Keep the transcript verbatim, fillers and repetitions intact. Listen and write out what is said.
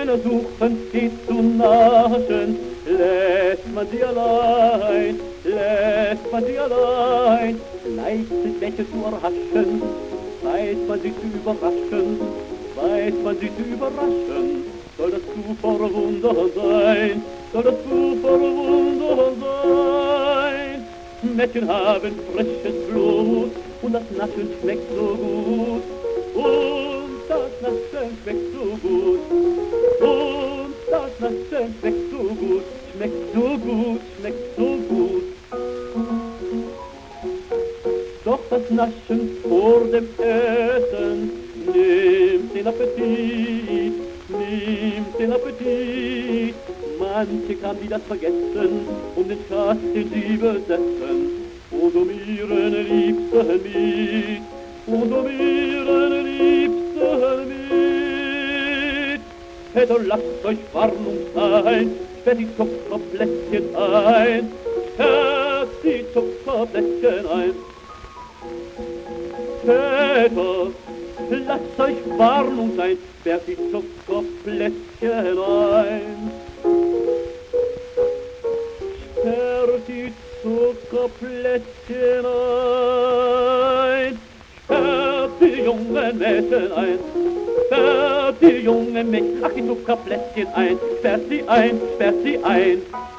Männer suchen sie zu naschen, lässt man sie allein, lässt man sie allein, leicht sind welche zu erhaschen, weiß man sie zu überraschen, weiß man sie zu überraschen, soll das zu verwundern sein, soll das zu verwundern sein. Mädchen haben frisches Blut und das Naschen schmeckt so gut, und das Naschen schmeckt so gut, und das Naschen schmeckt so gut, schmeckt so gut, schmeckt so gut. Doch das Naschen vor dem Essen nimmt den Appetit, nimmt den Appetit. Manche kann die das vergessen, um den Schatz, den sie besetzen, und um ihren Liebsten mit, und um ihren Liebsten mit. Väter, lasst euch Warnung sein, sperrt die Zuckerplättchen ein, sperrt die Zuckerplättchen ein. Väter, lasst euch Warnung sein, sperrt die Zuckerplättchen ein. Sperrt die Zuckerplättchen ein, sperrt die jungen Mädchen ein, sperrt die jungen Mädchen, ach die Zuckerplättchen ein, sperrt sie ein, sperrt sie ein.